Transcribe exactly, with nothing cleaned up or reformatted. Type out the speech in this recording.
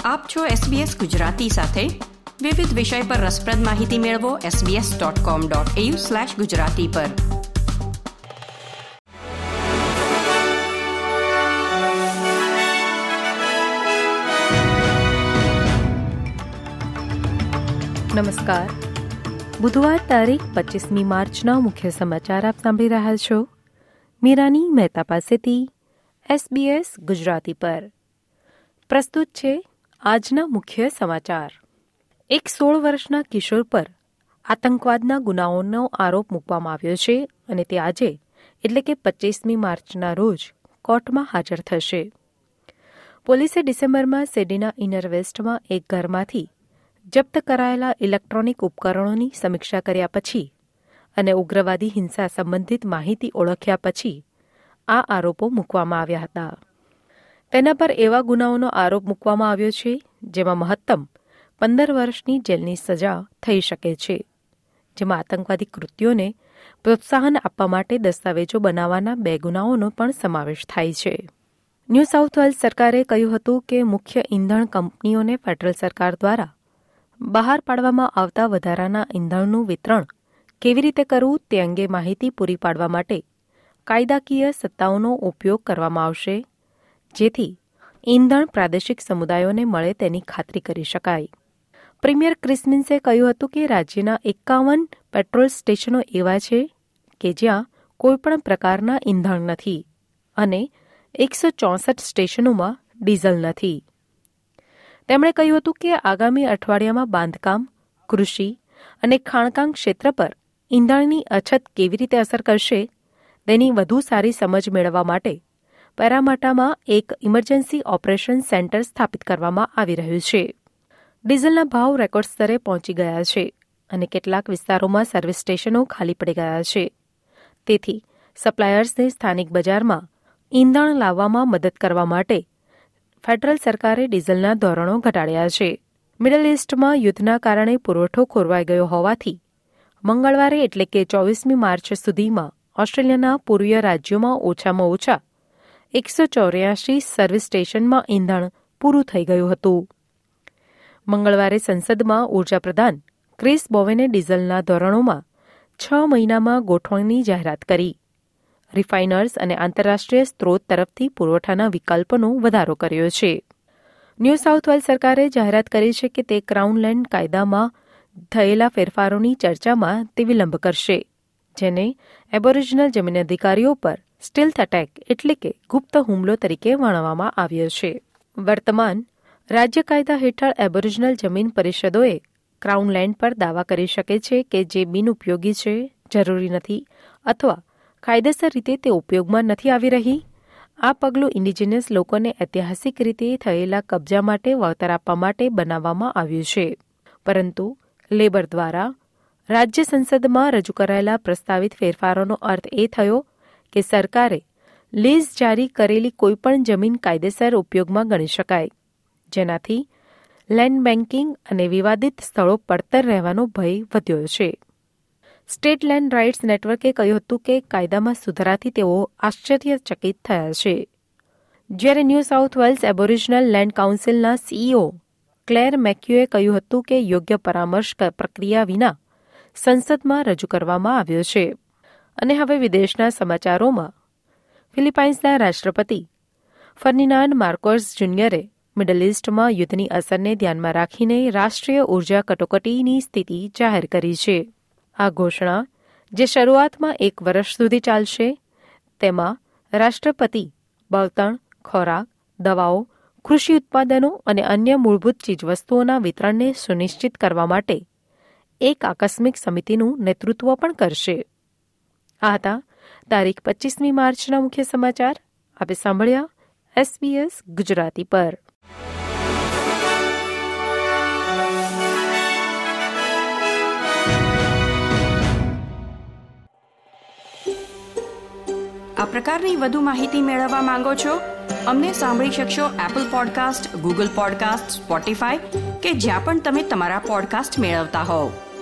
આપ છો એસબીએસ ગુજરાતી સાથે. વિવિધ વિષય પર રસપ્રદ માહિતી મેળવો SBS dot com dot AU slash Gujarati પર. નમસ્કાર. બુધવાર તારીખ પચીસમી માર્ચના મુખ્ય સમાચાર આપ સાંભળી રહ્યા છો મીરાની મહેતા પાસેથી એસબીએસ ગુજરાતી પર. પ્રસ્તુત છે આજના મુખ્ય સમાચાર. એક સોળ વર્ષના કિશોર પર આતંકવાદના ગુનાઓનો આરોપ મૂકવામાં આવ્યો છે અને તે આજે એટલે કે પચીસમી માર્ચના રોજ કોર્ટમાં હાજર થશે. પોલીસે ડિસેમ્બરમાં સિડનીના ઇનર વેસ્ટમાં એક ઘરમાંથી જપ્ત કરાયેલા ઇલેક્ટ્રોનિક ઉપકરણોની સમીક્ષા કર્યા પછી અને ઉગ્રવાદી હિંસા સંબંધિત માહિતી ઓળખ્યા પછી આ આરોપો મૂકવામાં આવ્યા હતા. તેના પર એવા ગુનાઓનો આરોપ મૂકવામાં આવ્યો છે જેમાં મહત્તમ પંદર વર્ષની જેલની સજા થઈ શકે છે, જેમાં આતંકવાદી કૃત્યોને પ્રોત્સાહન આપવા માટે દસ્તાવેજો બનાવવાના બે ગુનાઓનો પણ સમાવેશ થાય છે. ન્યૂ સાઉથ વેલ્સ સરકારે કહ્યું હતું કે મુખ્ય ઇંધણ કંપનીઓને ફેડરલ સરકાર દ્વારા બહાર પાડવામાં આવતા વધારાના ઇંધણનું વિતરણ કેવી રીતે કરવું તે અંગે માહિતી પૂરી પાડવા માટે કાયદાકીય સત્તાઓનો ઉપયોગ કરવામાં આવશે, જેથી ઇંધણ પ્રાદેશિક સમુદાયોને મળે તેની ખાતરી કરી શકાય. પ્રીમિયર ક્રિસ મિન્સે કહ્યું હતું કે રાજ્યના એકાવન પેટ્રોલ સ્ટેશનો એવા છે કે જ્યાં કોઈપણ પ્રકારના ઇંધણ નથી અને એકસો ચોસઠ સ્ટેશનોમાં ડીઝલ નથી. તેમણે કહ્યું હતું કે આગામી અઠવાડિયામાં બાંધકામ, કૃષિ અને ખાણકામ ક્ષેત્ર પર ઇંધણની અછત કેવી રીતે અસર કરશે તેની વધુ સારી સમજ મેળવવા માટે પેરામાટામાં એક ઇમરજન્સી ઓપરેશન સેન્ટર સ્થાપિત કરવામાં આવી રહ્યું છે. ડીઝલના ભાવ રેકોર્ડ સ્તરે પહોંચી ગયા છે અને કેટલાક વિસ્તારોમાં સર્વિસ સ્ટેશનો ખાલી પડી ગયા છે. તેથી સપ્લાયર્સને સ્થાનિક બજારમાં ઇંધણ લાવવામાં મદદ કરવા માટે ફેડરલ સરકારે ડીઝલના ધોરણો ઘટાડ્યા છે. મિડલ ઇસ્ટમાં યુદ્ધના કારણે પુરવઠો ખોરવાઈ ગયો હોવાથી મંગળવારે એટલે કે ચોવીસમી માર્ચ સુધીમાં ઓસ્ટ્રેલિયાના પૂર્વીય રાજ્યોમાં ઓછામાં ઓછા એકસો ચોર્યાસી સર્વિસ સ્ટેશનમાં ઇંધણ પૂરું થઈ ગયું હતું. મંગળવારે સંસદમાં ઉર્જા પ્રધાન ક્રિસ બોવેને ડીઝલના ધોરણોમાં છ મહિનામાં ગોઠવણની જાહેરાત કરી. રિફાઇનર્સ અને આંતરરાષ્ટ્રીય સ્ત્રોત તરફથી પુરવઠાના વિકલ્પનો વધારો કર્યો છે. ન્યૂ સાઉથ વેલ્સ સરકારે જાહેરાત કરી છે કે તે ક્રાઉન લેન્ડ કાયદામાં થયેલા ફેરફારોની ચર્ચામાં તે વિલંબ કરશે, જેને એબોરિજિનલ જમીન અધિકારીઓ પર સ્ટીલ્થ એટેક એટલે કે ગુપ્ત હુમલો તરીકે વર્ણવવામાં આવ્યો છે. વર્તમાન રાજ્ય કાયદા હેઠળ એબોરિજિનલ જમીન પરિષદોએ ક્રાઉન લેન્ડ પર દાવા કરી શકે છે કે જે બિનઉપયોગી છે, જરૂરી નથી અથવા કાયદેસર રીતે તે ઉપયોગમાં નથી આવી રહી. આ પગલું ઇન્ડિજિનસ લોકોને ઐતિહાસિક રીતે થયેલા કબજા માટે વળતર આપવા માટે બનાવવામાં આવ્યું છે. પરંતુ લેબર દ્વારા રાજ્ય સંસદમાં રજૂ કરાયેલા પ્રસ્તાવિત ફેરફારોનો અર્થ એ થયો કે સરકારે લીઝ જારી કરેલી કોઈપણ જમીન કાયદેસર ઉપયોગમાં ગણી શકાય, જેનાથી લેન્ડ બેન્કિંગ અને વિવાદિત સ્થળો પડતર રહેવાનો ભય વધ્યો છે. સ્ટેટ લેન્ડ રાઇટ્સ નેટવર્કે કહ્યું હતું કે કાયદામાં સુધારાથી તેઓ આશ્ચર્યચકિત થયા છે. જ્યારે New South Wales Aboriginal land કાઉન્સિલના સીઈઓ ક્લેર મેક્યુએ કહ્યું હતું કે યોગ્ય પરામર્શ પ્રક્રિયા વિના સંસદમાં રજૂ કરવામાં આવ્યો છે. અને હવે વિદેશના સમાચારોમાં ફિલિપાઇન્સના રાષ્ટ્રપતિ ફર્ડિનાન્ડ માર્કોસ જુનિયરે મિડલ ઇસ્ટમાં યુદ્ધની અસરને ધ્યાનમાં રાખીને રાષ્ટ્રીય ઉર્જા કટોકટીની સ્થિતિ જાહેર કરી છે. આ ઘોષણા, જે શરૂઆતમાં એક વર્ષ સુધી ચાલશે, તેમાં રાષ્ટ્રપતિ બળતણ, ખોરાક, દવાઓ, કૃષિ ઉત્પાદનો અને અન્ય મૂળભૂત ચીજવસ્તુઓના વિતરણને સુનિશ્ચિત કરવા માટે એક આકસ્મિક સમિતિનું નેતૃત્વ પણ કરશે. આ હતા તારીખ પચીસમી માર્ચના મુખ્ય સમાચાર. આપે સાંભળ્યા એસબીએસ ગુજરાતી પર. આ પ્રકારની વધુ માહિતી મેળવવા માંગો છો? અમને સાંભળી શકશો Apple podcast, Google podcast, Spotify કે જ્યાં પણ તમે તમારા પોડકાસ્ટ મેળવતા હોવ.